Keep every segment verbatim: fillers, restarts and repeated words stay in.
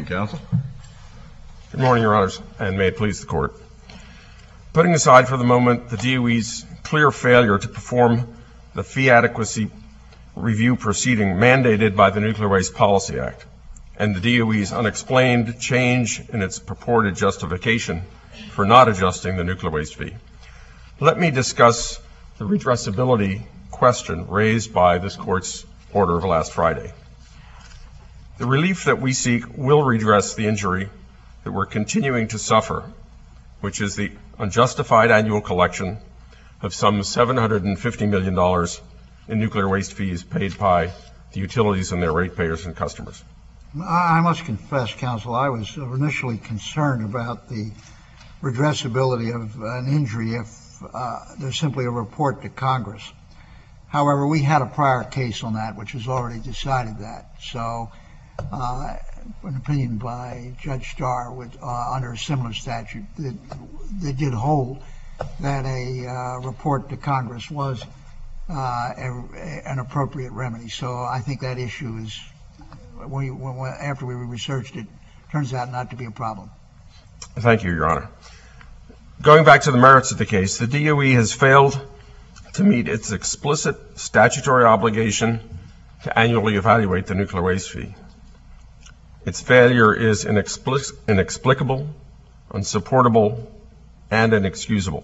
morning, counsel. Good morning, Your Honors, and may it please the Court. Putting aside for the moment the D O E's clear failure to perform the fee adequacy review proceeding mandated by the Nuclear Waste Policy Act and the D O E's unexplained change in its purported justification for not adjusting the nuclear waste fee, let me discuss the redressability question raised by this Court's order of last Friday. The relief that we seek will redress the injury that we're continuing to suffer, which is the unjustified annual collection of some seven hundred fifty million dollars in nuclear waste fees paid by the utilities and their ratepayers and customers. I must confess, counsel, I was initially concerned about the redressability of an injury if uh, there's simply a report to Congress. However, we had a prior case on that which has already decided that. So uh, an opinion by Judge Starr would, uh, under a similar statute that, that did hold that a uh, report to Congress was uh, a, a, an appropriate remedy. So I think that issue is, we, when, after we researched it, turns out not to be a problem. Thank you, Your Honor. Going back to the merits of the case, the D O E has failed to meet its explicit statutory obligation to annually evaluate the nuclear waste fee. Its failure is inexplic- inexplicable, unsupportable, and inexcusable.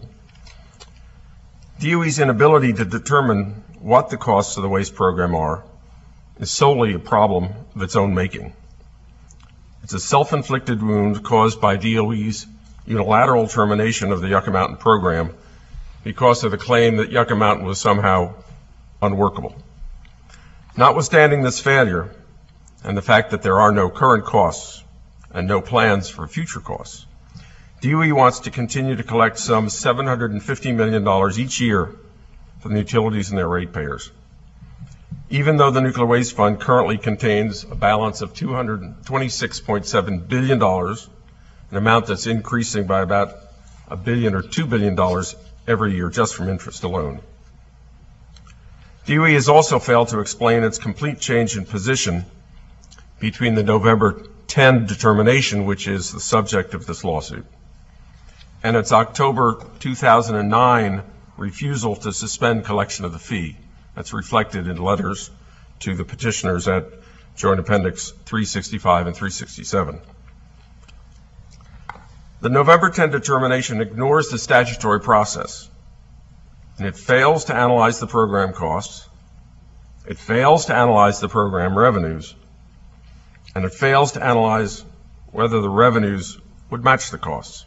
D O E's inability to determine what the costs of the waste program are is solely a problem of its own making. It's a self-inflicted wound caused by D O E's unilateral termination of the Yucca Mountain program because of the claim that Yucca Mountain was somehow unworkable. Notwithstanding this failure and the fact that there are no current costs and no plans for future costs, D O E wants to continue to collect some seven hundred fifty million dollars each year from the utilities and their ratepayers, even though the Nuclear Waste Fund currently contains a balance of two hundred twenty-six point seven billion dollars, an amount that's increasing by about a billion or two billion dollars every year just from interest alone. D O E has also failed to explain its complete change in position between the November tenth determination, which is the subject of this lawsuit, and its October two thousand nine refusal to suspend collection of the fee. That's reflected in letters to the petitioners at Joint Appendix three sixty-five and three sixty-seven. The November tenth determination ignores the statutory process, and it fails to analyze the program costs, it fails to analyze the program revenues, and it fails to analyze whether the revenues would match the costs.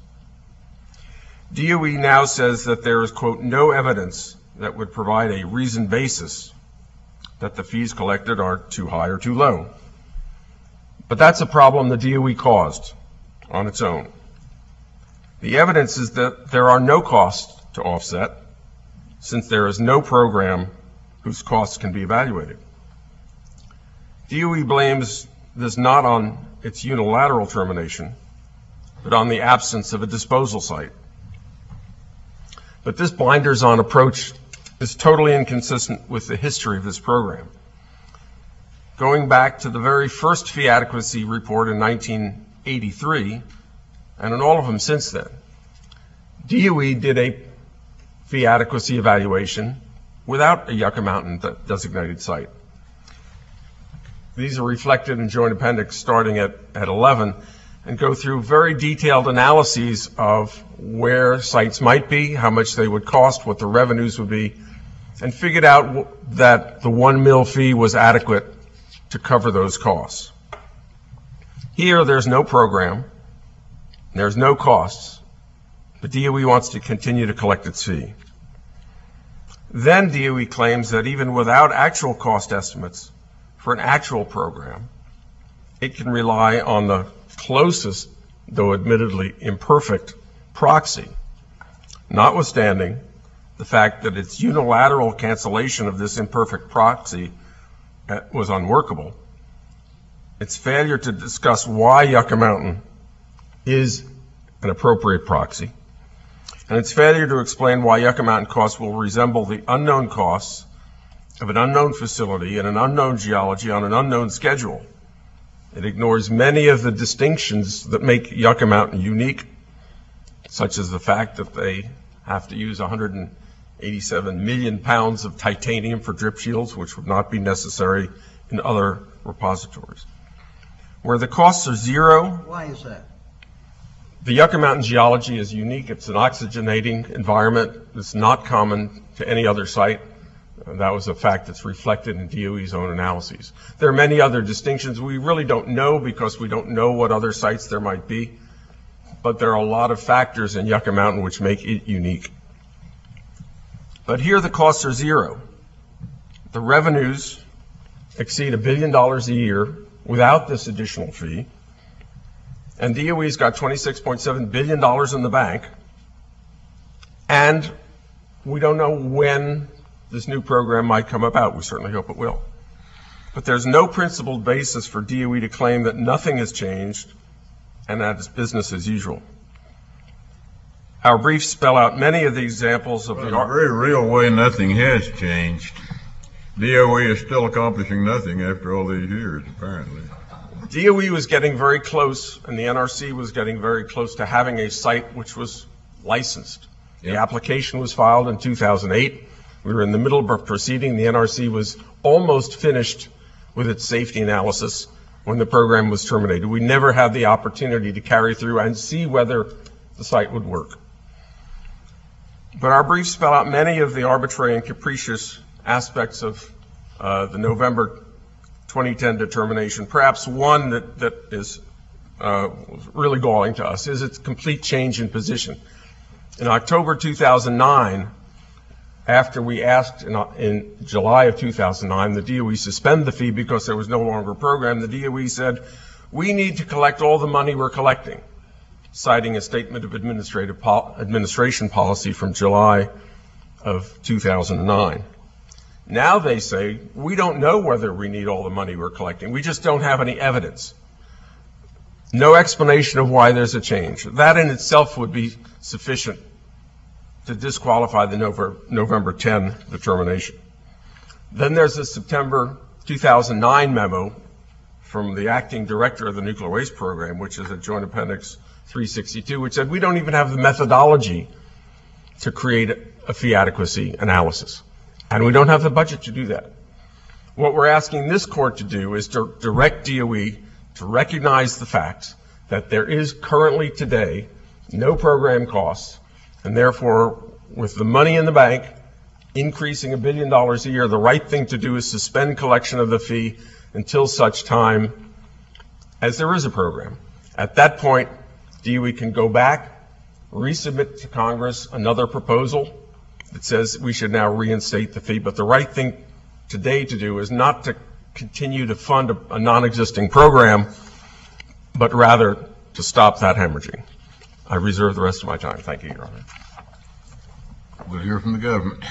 D O E now says that there is, quote, no evidence that would provide a reasoned basis that the fees collected are too high or too low. But that's a problem the D O E caused on its own. The evidence is that there are no costs to offset, since there is no program whose costs can be evaluated. D O E blames this not on its unilateral termination, but on the absence of a disposal site. But this blinders-on approach is totally inconsistent with the history of this program. Going back to the very first fee adequacy report in nineteen eighty-three, and in all of them since then, D O E did a fee adequacy evaluation without a Yucca Mountain de- designated site. These are reflected in Joint Appendix starting at, at eleven and go through very detailed analyses of where sites might be, how much they would cost, what the revenues would be, and figured out w- that the one mil fee was adequate to cover those costs. Here, there's no program, there's no costs, but D O E wants to continue to collect its fee. Then D O E claims that even without actual cost estimates for an actual program, it can rely on the closest, though admittedly imperfect, proxy, notwithstanding the fact that its unilateral cancellation of this imperfect proxy was unworkable, its failure to discuss why Yucca Mountain is an appropriate proxy, and its failure to explain why Yucca Mountain costs will resemble the unknown costs of an unknown facility in an unknown geology on an unknown schedule It ignores many of the distinctions that make Yucca Mountain unique, such as the fact that they have to use one hundred eighty-seven million pounds of titanium for drip shields, which would not be necessary in other repositories. Where the costs are zero. Why is that? The Yucca Mountain geology is unique. It's an oxygenating environment. It's not common to any other site. Uh, that was a fact that's reflected in D O E's own analyses. There are many other distinctions we really don't know because we don't know what other sites there might be. But there are a lot of factors in Yucca Mountain which make it unique. But here the costs are zero. The revenues exceed a billion dollars a year without this additional fee. And D O E's got twenty-six point seven billion dollars in the bank. And we don't know when this new program might come about. We certainly hope it will. But there's no principled basis for D O E to claim that nothing has changed and that it's business as usual. Our briefs spell out many of the examples of well, the... In a very real way, nothing has changed. D O E is still accomplishing nothing after all these years, apparently. D O E was getting very close, and the N R C was getting very close to having a site which was licensed. The Yep. application was filed in two thousand eight. We were in the middle of a proceeding. The N R C was almost finished with its safety analysis when the program was terminated. We never had the opportunity to carry through and see whether the site would work. But our briefs spell out many of the arbitrary and capricious aspects of uh, the November twenty ten determination. Perhaps one that, that is uh, really galling to us is its complete change in position. In October two thousand nine, after we asked in, in July of two thousand nine the D O E suspend the fee because there was no longer a program, the D O E said, we need to collect all the money we're collecting, citing a statement of administrative pol- administration policy from July of two thousand nine. Now they say, we don't know whether we need all the money we're collecting. We just don't have any evidence. No explanation of why there's a change. That in itself would be sufficient to disqualify the November tenth determination. Then there's the September two thousand nine memo from the acting director of the Nuclear Waste Program, which is at Joint Appendix three sixty-two, which said we don't even have the methodology to create a fee adequacy analysis. And we don't have the budget to do that. What we're asking this court to do is to direct D O E to recognize the fact that there is currently today no program costs, and therefore, with the money in the bank increasing a billion dollars a year, the right thing to do is suspend collection of the fee until such time as there is a program. At that point, D O E can go back, resubmit to Congress another proposal that says we should now reinstate the fee. But the right thing today to do is not to continue to fund a, a non-existing program, but rather to stop that hemorrhaging. I reserve the rest of my time. Thank you, Your Honor. We'll hear from the government.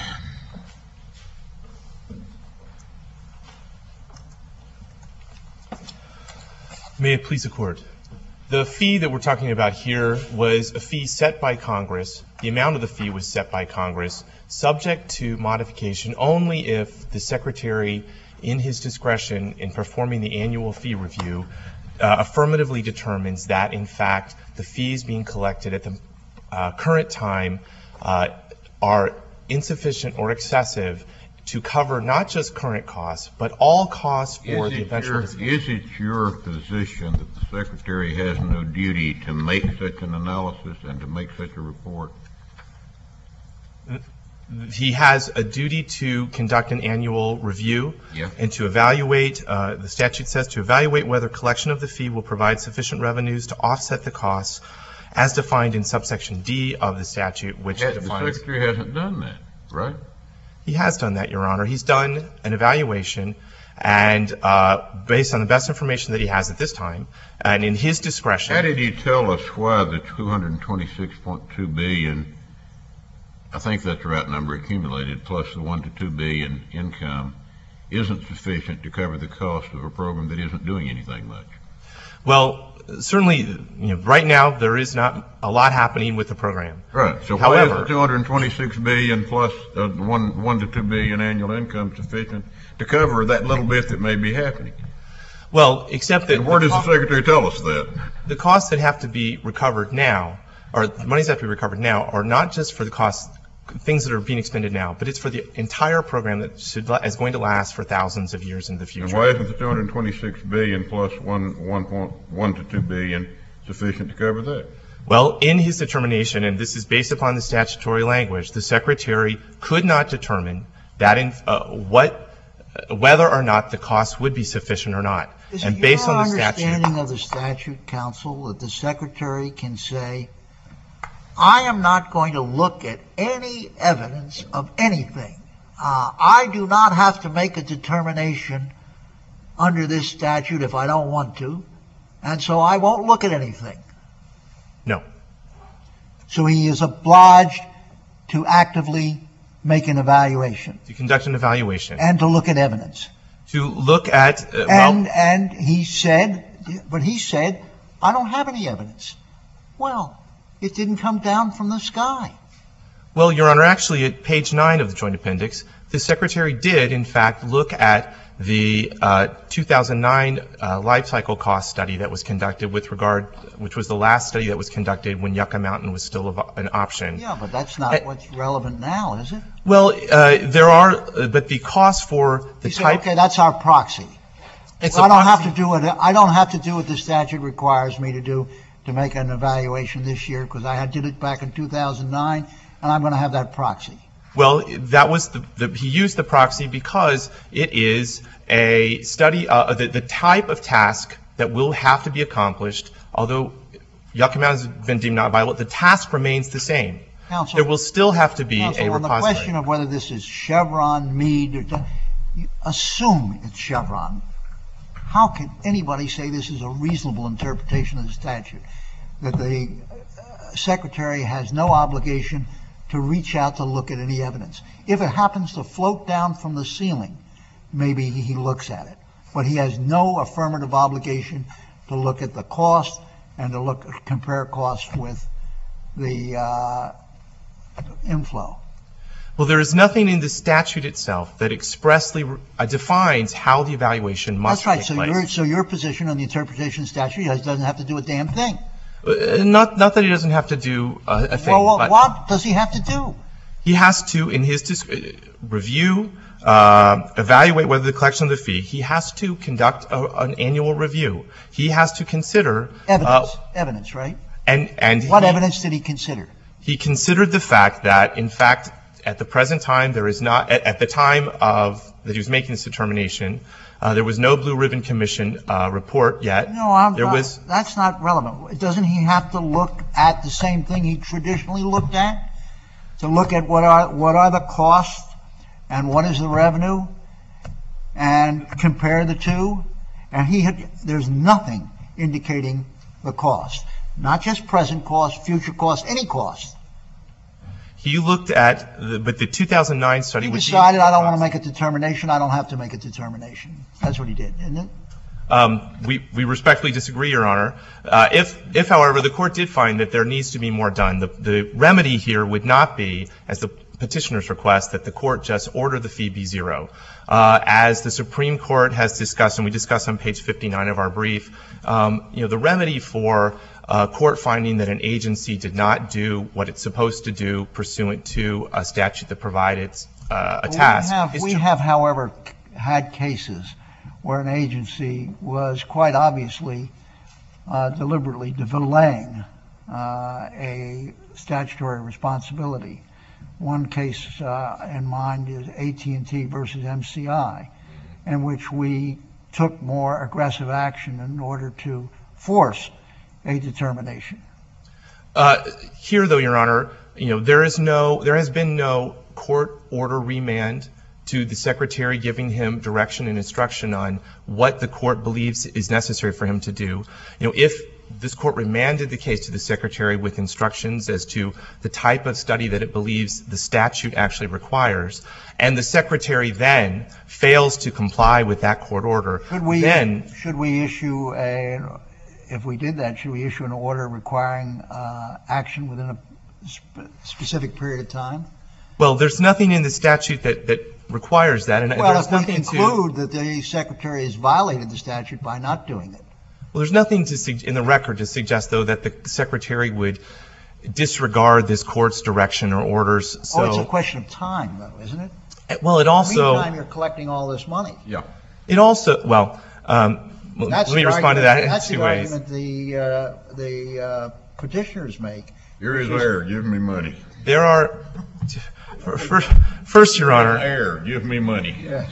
May it please the Court. The fee that we're talking about here was a fee set by Congress. The amount of the fee was set by Congress, subject to modification only if the Secretary, in his discretion in performing the annual fee review, uh, affirmatively determines that, in fact, the fees being collected at the uh, current time uh, are insufficient or excessive to cover not just current costs, but all costs for the eventual disposal. Is it your position that the Secretary has no duty to make such an analysis and to make such a report? He has a duty to conduct an annual review yeah. and to evaluate, uh, the statute says, to evaluate whether collection of the fee will provide sufficient revenues to offset the costs as defined in subsection D of the statute, which Has, defines... The Secretary hasn't done that, right? He has done that, Your Honor. He's done an evaluation, and uh, based on the best information that he has at this time, and in his discretion... How did he tell us why the two hundred twenty-six point two billion dollars, I think that's the right number, accumulated, plus the one to two billion dollars income, isn't sufficient to cover the cost of a program that isn't doing anything much? Well, certainly, you know, right now there is not a lot happening with the program. Right. So However, why is the two hundred twenty-six billion dollars plus uh, one one to two billion dollars annual income sufficient to cover that little bit that may be happening? Well, except that And where the, does the co- Secretary tell us that? the costs that have to be recovered now, or the monies that have to be recovered now, are not just for the costs, things that are being expended now, but it's for the entire program that should, la- is going to last for thousands of years in the And future. why isn't the two hundred twenty-six billion plus one, one point one to two billion sufficient to cover that? Well, in his determination, and this is based upon the statutory language, the Secretary could not determine that in, uh, what, uh, whether or not the cost would be sufficient or not. Is And it based your on the statute, understanding of the statute, counsel, that the Secretary can say, I am not going to look at any evidence of anything. Uh, I do not have to make a determination under this statute if I don't want to, and so I won't look at anything. no. So he is obliged to actively make an evaluation To conduct an evaluation, and to look at evidence. to look at, uh, And, well, and he said, but he said, I don't have any evidence. Well, it didn't come down from the sky. well, Your Honor, actually at page nine of the Joint Appendix, the Secretary did, in fact, look at the uh, two thousand nine uh, life cycle cost study that was conducted with regard, which was the last study that was conducted when Yucca Mountain was still a, an option. Yeah, but that's not Uh, what's relevant now, is it? Well, uh, there are, uh, but the cost for the He said, type. okay, that's our proxy. It's I a don't have to proxy- do what, I don't have to do what the statute requires me to do to make an evaluation this year, because I had- did it back in two thousand nine, and I'm going to have that proxy. Well, that was the, the he used the proxy because it is a study, uh, the, the type of task that will have to be accomplished, although Yucca Mountain has been deemed not viable, the task remains the same. Counsel, There will still have to be Counsel, a on the repository. question of whether this is Chevron, Meade, or, you assume it's Chevron. How can anybody say this is a reasonable interpretation of the statute? That the uh, Secretary has no obligation to reach out to look at any evidence. If it happens to float down from the ceiling, maybe he looks at it. But he has no affirmative obligation to look at the cost and to look, compare costs with the uh, inflow. Well, there is nothing in the statute itself that expressly uh, defines how the evaluation must That's right. take So place. your so your position on the interpretation of the statute is doesn't have to do a damn thing. Uh, not, not that he doesn't have to do a, a thing, Well, what, but what does he have to do? he has to, in his dis- uh, review, uh, evaluate whether the collection of the fee, he has to conduct a, an annual review. He has to consider Evidence. uh, Evidence, right? and and What he, evidence did he consider? he considered the fact that, in fact, at the present time, there is not at, at the time of that he was making this determination, uh, there was no Blue Ribbon Commission uh, report yet. No, I'm there not, was. that's not relevant. Doesn't he have to look at the same thing he traditionally looked at? To look at what are what are the costs and what is the revenue, and compare the two? And he had, there's nothing indicating the cost. Not just present cost, future cost, any cost. He looked at, the, but the two thousand nine study. He which decided, I don't want to make a determination, I don't have to make a determination. That's what he did, isn't it? Um, we, we respectfully disagree, Your Honor. Uh, if, if, however, the court did find that there needs to be more done, the, the remedy here would not be, as the petitioner's request, that the court just order the fee be zero. Uh, as the Supreme Court has discussed, and we discussed on page fifty-nine of our brief, um, you know, the remedy for uh, court finding that an agency did not do what it's supposed to do pursuant to a statute that provided uh, a task. We have, is we to- have, however, had cases where an agency was quite obviously uh, deliberately delaying uh, a statutory responsibility. One case uh, in mind is A T and T versus M C I, in which we took more aggressive action in order to force a determination. Uh, here, though, Your Honor, you know, there is no, there has been no court order remand to the Secretary giving him direction and instruction on what the court believes is necessary for him to do. You know, if this court remanded the case to the Secretary with instructions as to the type of study that it believes the statute actually requires, and the Secretary then fails to comply with that court order, Should we, then should we issue a, if we did that, should we issue an order requiring uh, action within a sp- specific period of time? well, there's nothing in the statute that, that requires that, and Well, there's if we nothing to. conclude that the Secretary has violated the statute by not doing it. Well, there's nothing to sug- in the record to suggest, though, that the Secretary would disregard this court's direction or orders. So, Oh, it's a question of time, though, isn't it? well, it also, Meantime, you're collecting all this money. Yeah. it also, well, um, l- That's let me the respond to argument- that in That's two the ways. argument the, uh, the uh, petitioners make. Here is air, give me money. There are, first, first, Your Honor, Air, give me money. Yeah.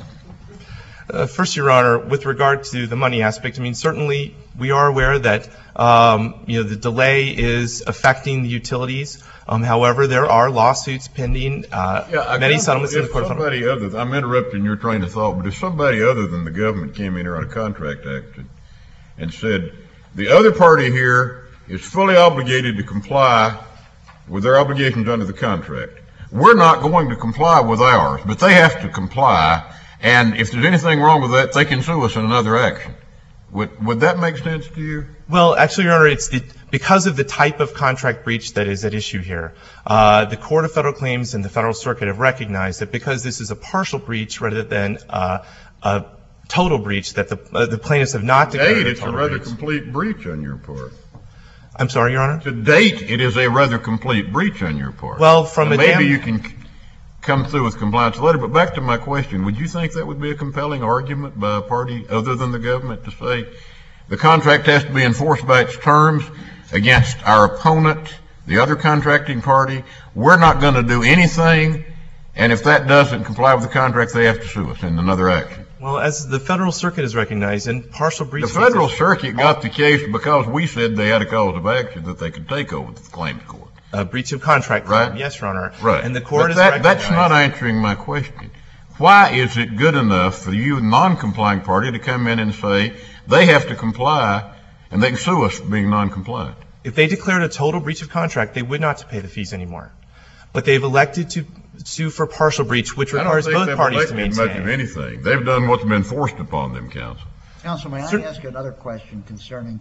Uh, first, Your Honor, with regard to the money aspect, I mean, certainly we are aware that, um, you know, the delay is affecting the utilities. Um, however, there are lawsuits pending, uh, Yeah, I many guess settlements in the if court. of- somebody other, I'm interrupting your train of thought, but if somebody other than the government came in here on a contract action and said, the other party here is fully obligated to comply with their obligations under the contract. We're not going to comply with ours, but they have to comply, and if there's anything wrong with that, they can sue us in another action. Would, would that make sense to you? Well, actually, Your Honor, it's the, because of the type of contract breach that is at issue here. Uh, the Court of Federal Claims and the Federal Circuit have recognized that because this is a partial breach rather than uh, a total breach, that the, uh, the plaintiffs have not declared To date, a it's a total rather breach. complete breach on your part. I'm sorry, Your Honor? To date, it is a rather complete breach on your part. Well, from Now, a maybe dam- you can c- come through with compliance later, but back to my question, would you think that would be a compelling argument by a party other than the government to say the contract has to be enforced by its terms against our opponent, the other contracting party? We're not going to do anything, and if that doesn't comply with the contract, they have to sue us in another action. Well, as the Federal Circuit has recognized, in partial breach The Federal cases, Circuit got the case because we said they had a cause of action that they could take over the claims court. a breach of contract Right. claim. Yes, Your Honor. Right. And the court But has that, recognized. that's not answering my question. Why is it good enough for you, non-complying party, to come in and say they have to comply and they can sue us for being non-compliant? If they declared a total breach of contract, they would not to pay the fees anymore. But they've elected to sue for partial breach, which requires I don't both think parties they've to elected much of maintain. anything. They've done what's been forced upon them, counsel. Counsel, may I Sir- ask you another question concerning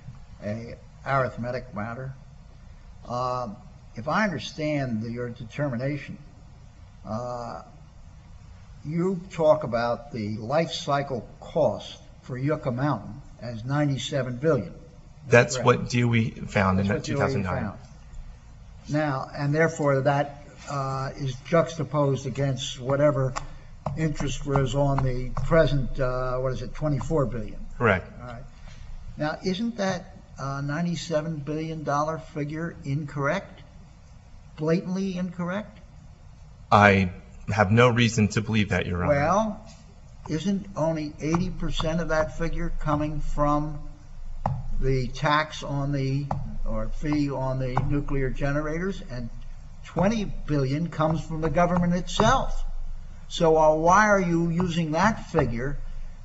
a arithmetic matter? Uh, If I understand the- your determination, uh, you talk about the life cycle cost for Yucca Mountain as ninety-seven billion dollars. That's Correct. what D O E found in That's what two you thousand nine. found. Now, and therefore that uh, is juxtaposed against whatever interest was on the present, uh, what is it, twenty-four billion dollars. Correct. All right. Now, isn't that uh, ninety-seven billion dollars figure incorrect? Blatantly incorrect? I have no reason to believe that, Your Honor. Well, isn't only eighty percent of that figure coming from the tax on the, or fee on the nuclear generators, and twenty billion dollars comes from the government itself? So uh, why are you using that figure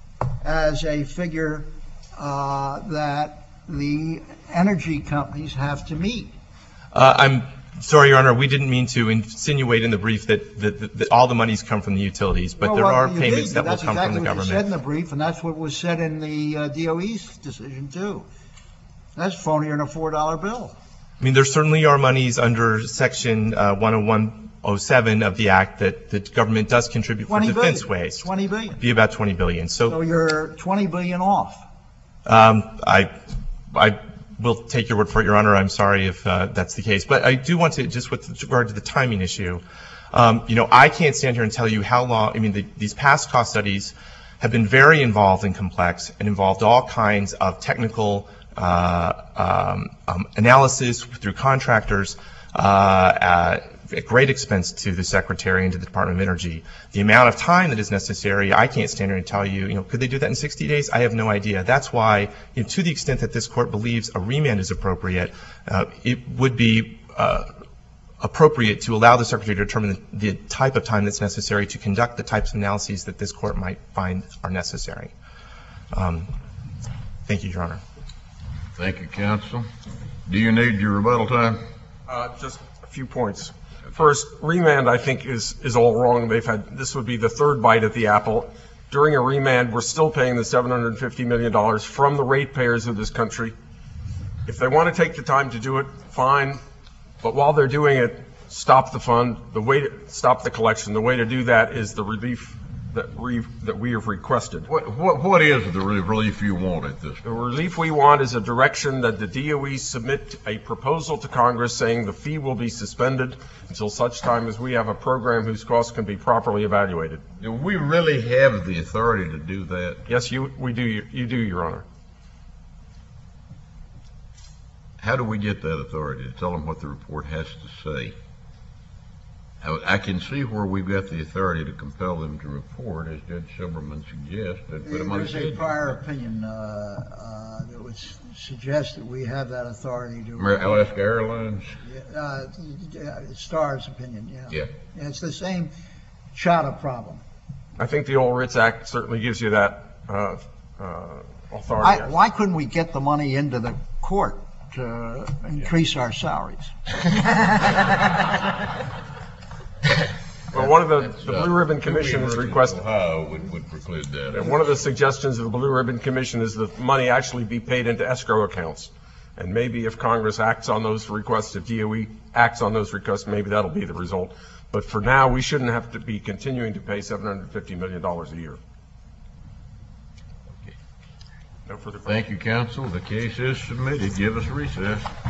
as a figure uh, that the energy companies have to meet? Uh, I'm sorry, Your Honor, we didn't mean to insinuate in the brief that, that, that, that all the monies come from the utilities, but Well, there well, are you payments did, that will that's come exactly from the what you said in government. the brief, and that's what was said in the uh, D O E's decision, too. That's phonier than a four dollar bill. I mean, there certainly are monies under Section uh, one oh one oh seven of the Act that the government does contribute for twenty billion. defense waste. twenty billion. Be about twenty billion. So So you're twenty billion off. um, I, I will take your word for it, Your Honor. I'm sorry if uh, that's the case. But I do want to, just with regard to the timing issue, um, you know, I can't stand here and tell you how long, I mean, the, these past cost studies have been very involved and complex and involved all kinds of technical uh, um, um, analysis through contractors uh, at at great expense to the Secretary and to the Department of Energy. The amount of time that is necessary, I can't stand here and tell you, you know, could they do that in sixty days? I have no idea. That's why, you know, to the extent that this Court believes a remand is appropriate, uh, it would be uh, appropriate to allow the Secretary to determine the, the type of time that's necessary to conduct the types of analyses that this Court might find are necessary. Um, thank you, Your Honor. Thank you, counsel. Do you need your rebuttal time? Uh, just a few points. First, remand, I think, is, is all wrong. They've had, this would be the third bite at the apple. During a remand, we're still paying the seven hundred fifty million dollars from the ratepayers of this country. If they want to take the time to do it, fine. But while they're doing it, stop the fund, the way to stop the collection, the way to do that is the relief that we, that we have requested. What, what, what is the relief you want at this The point? relief we want is a direction that the D O E submit a proposal to Congress saying the fee will be suspended until such time as we have a program whose costs can be properly evaluated. Do we really have the authority to do that? Yes, you, we do, you do, Your Honor. How do we get that authority to tell them what the report has to say? I, I can see where we've got the authority to compel them to report, as Judge Silberman suggests, but put them on There's a schedule. prior opinion uh, uh, that would s- suggest that we have that authority to. Amer- Alaska Airlines? Uh, Starr's opinion, yeah. Yeah. Yeah, it's the same Chata problem. I think the Old Writs Act certainly gives you that uh, uh, authority. I, why couldn't we get the money into the court to increase our salaries? Well, one of the, That's, the uh, Blue Ribbon Dewey Commission has versus requested, Ohio would, would preclude that. and one of the suggestions of the Blue Ribbon Commission is that money actually be paid into escrow accounts. And maybe if Congress acts on those requests, if D O E acts on those requests, maybe that'll be the result. But for now, we shouldn't have to be continuing to pay seven hundred fifty million dollars a year. No further questions. Thank you, counsel. The case is submitted. Give us a recess.